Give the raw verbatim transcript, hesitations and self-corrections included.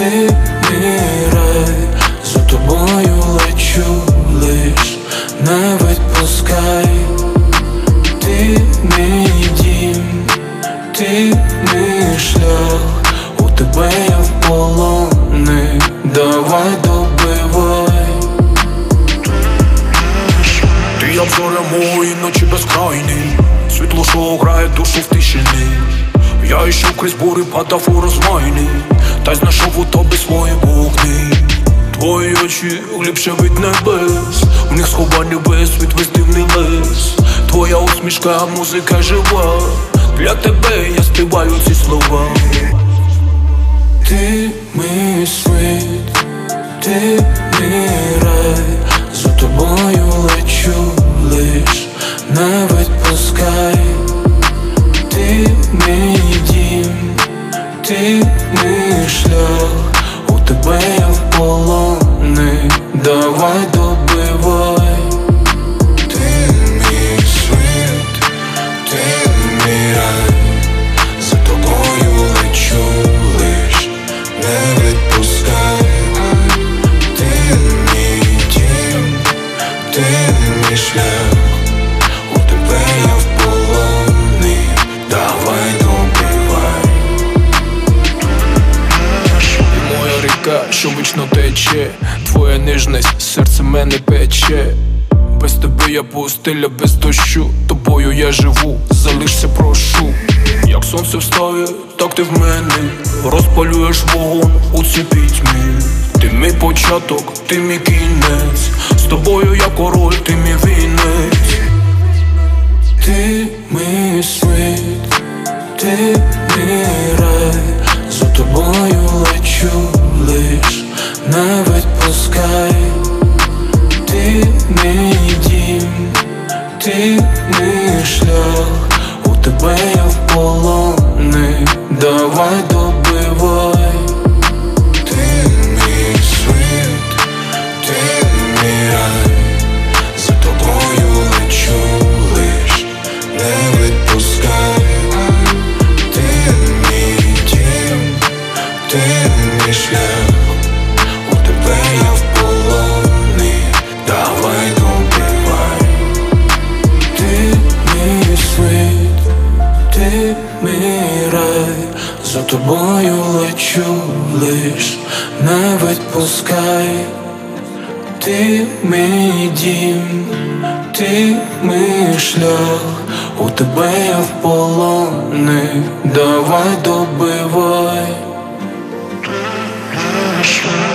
Ти мій рай, за тобою лечу лиш, не відпускай. Ти мій дім, ти мій шлях, у тебе я в полоні, давай добивай. Ти як зоря мої ночі безкрайні, світло, що грає душу в тишині. Я йшов крізь бури, падав у розмайні, та й знайшов у тобі свої вогні. Твої очі глибше від небес, в них сховані весь світ, весь дивний лес. Твоя усмішка, музика жива, для тебе я співаю ці слова. Ти мій світ, ти мій рай, за тобою лечу лиш, не відпускай. Ти мій дім, ти мій шлях, у тебе я в полоні, давай добивай. Ти мій світ, ти мій рай, за тобою лечу лиш, не відпускай. Ти мій дім, ти мій шлях, у тебе я в полоні, давай добивай. Ти моя ріка, що вічно тече, твоя ніжність, серце мене пече. Без тебе я пустеля без дощу, тобою я живу, залишся прошу. Як сонце встає, так ти в мене, розпалюєш вогонь у цій пітьмі. Ти мій початок, ти мій кінець, з тобою я король, ти мій вінець. Ти мій світ, ти мій рай, за тобою лечу лиш, не відпускай. Ти мій дім, ти мій шлях, у тебе я в полоні, давай добивай. Ти мій світ, ти мій рай, за тобою лечу лиш, не відпускай. Ти мій дім, ти мій шлях, у тебе я в полоні, давай добивай. Ти мій світ, ти мій рай, за тобою лечу лиш, не відпускай. Ти мій дім, ти мій шлях, у тебе я в полоні, давай добивай.